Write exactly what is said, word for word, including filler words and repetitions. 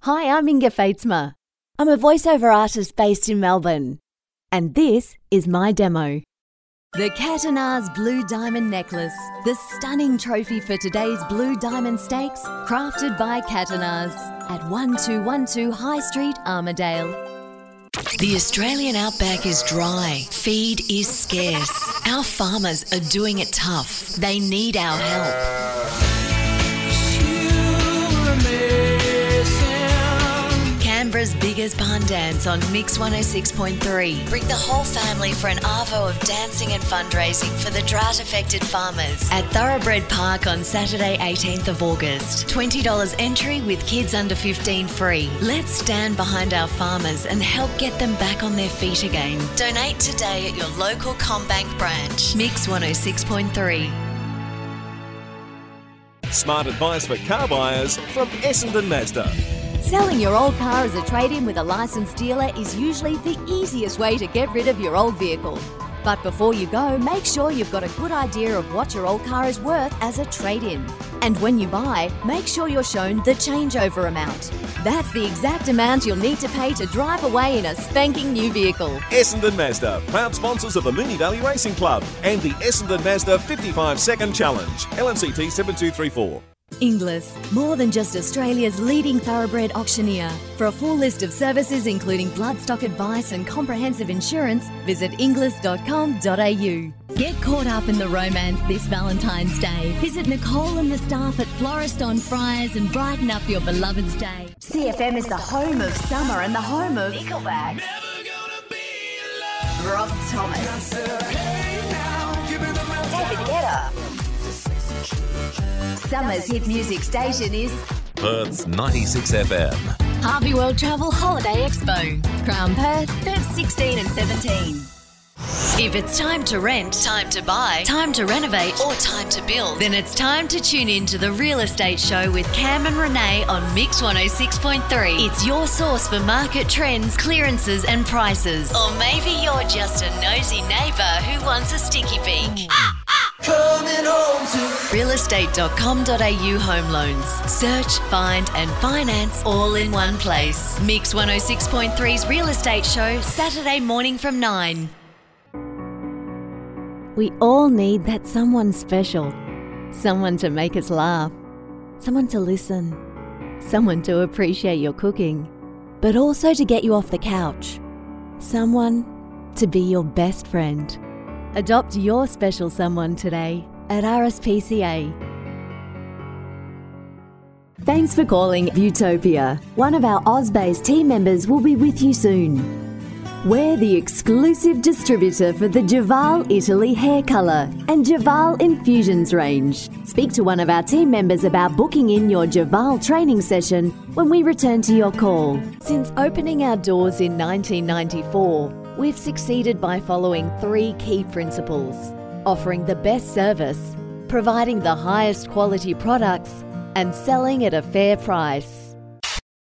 Hi, I'm Inga Fatesma. I'm a voiceover artist based in Melbourne. And this is my demo. The Catanars Blue Diamond Necklace, the stunning trophy for today's Blue Diamond Stakes, crafted by Catanars at one two one two High Street, Armidale. The Australian outback is dry. Feed is scarce. Our farmers are doing it tough. They need our help. Canberra's biggest barn dance on Mix one oh six point three. Bring the whole family for an arvo of dancing and fundraising for the drought-affected farmers at Thoroughbred Park on Saturday eighteenth of August. twenty dollars entry with kids under fifteen free. Let's stand behind our farmers and help get them back on their feet again. Donate today at your local CommBank branch. Mix one oh six point three. Smart advice for car buyers from Essendon Mazda. Selling your old car as a trade-in with a licensed dealer is usually the easiest way to get rid of your old vehicle. But before you go, make sure you've got a good idea of what your old car is worth as a trade-in. And when you buy, make sure you're shown the changeover amount. That's the exact amount you'll need to pay to drive away in a spanking new vehicle. Essendon Mazda, proud sponsors of the Moonee Valley Racing Club and the Essendon Mazda fifty-five second Challenge. L N C T seven two three four. Inglis, more than just Australia's leading thoroughbred auctioneer. For a full list of services including bloodstock advice and comprehensive insurance, visit inglis dot com dot a u. Get caught up in the romance this Valentine's Day. Visit Nicole and the staff at Florist on Fryers and brighten up your beloved's day. C F M is the home of summer and the home of Nickelback. Rob Thomas. David Guetta. Summer's hit music station is Perth's ninety-six F M. Harvey World Travel Holiday Expo. Crown Perth, February sixteen and seventeen. If it's time to rent, time to buy, time to renovate, or time to build, then it's time to tune in to the Real Estate Show with Cam and Renee on Mix one oh six point three. It's your source for market trends, clearances, and prices. Or maybe you're just a nosy neighbour who wants a sticky peek. Coming home to real estate dot com dot a u home loans. Search, find and finance all in one place. Mix one oh six point three's Real Estate Show, Saturday morning from nine. We all need that someone special. Someone to make us laugh. Someone to listen. Someone to appreciate your cooking. But also to get you off the couch. Someone to be your best friend. Adopt your special someone today at R S P C A. Thanks for calling Utopia. One of our Oz-based team members will be with you soon. We're the exclusive distributor for the Javal Italy hair colour and Javal Infusions range. Speak to one of our team members about booking in your Javal training session when we return to your call. Since opening our doors in nineteen ninety-four, we've succeeded by following three key principles: offering the best service, providing the highest quality products, and selling at a fair price.